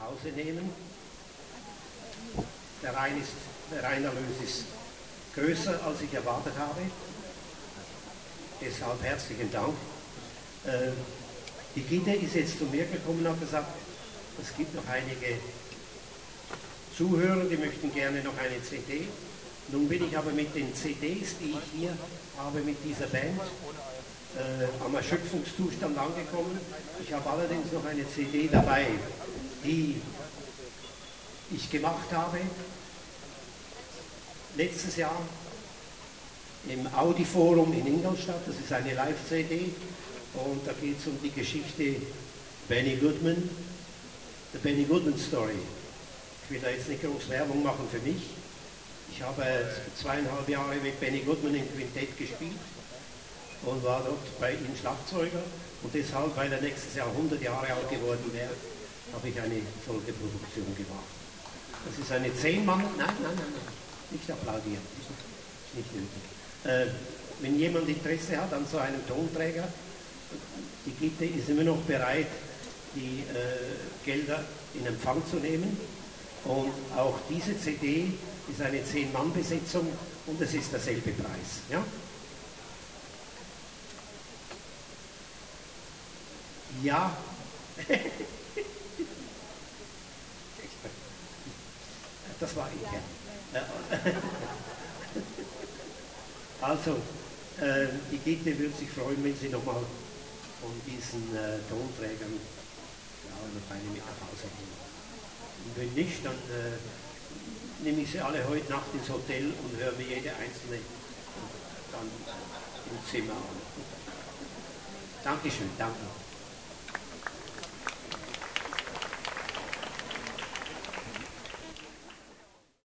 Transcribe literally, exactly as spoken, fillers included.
Hause nehmen. Der, Rein ist, der Reinerlös ist größer, als ich erwartet habe. Deshalb herzlichen Dank. Äh, die Gitte ist jetzt zu mir gekommen und hat gesagt, es gibt noch einige Zuhörer, die möchten gerne noch eine C D. Nun bin ich aber mit den C Ds, die ich hier habe mit dieser Band, äh, am Erschöpfungszustand angekommen. Ich habe allerdings noch eine C D dabei, die ich gemacht habe letztes Jahr im Audi-Forum in Ingolstadt. Das ist eine Live-C D und da geht es um die Geschichte Benny Goodman, The Benny Goodman Story. Ich will da jetzt nicht groß Werbung machen für mich. Ich habe zweieinhalb Jahre mit Benny Goodman im Quintett gespielt und war dort bei ihm Schlagzeuger. Und deshalb, weil er nächstes Jahr hundert Jahre alt geworden wäre, habe ich eine solche Produktion gemacht. Das ist eine zehn Mann... Nein, nein, nein, nein, nicht applaudieren, ist nicht nötig. Äh, wenn jemand Interesse hat an so einem Tonträger, die Gitte ist immer noch bereit, die äh, Gelder in Empfang zu nehmen. Und auch diese C D ist eine zehn Mann Besetzung und es ist derselbe Preis. Ja? Ja. Das war ich, ja. Also, äh, die Gitte würde sich freuen, wenn Sie nochmal von diesen äh, Tonträgern ja, noch eine mit nach Hause nehmen. Und wenn nicht, dann äh, nehme ich sie alle heute Nacht ins Hotel und höre mir jede einzelne dann im Zimmer an. Dankeschön, danke.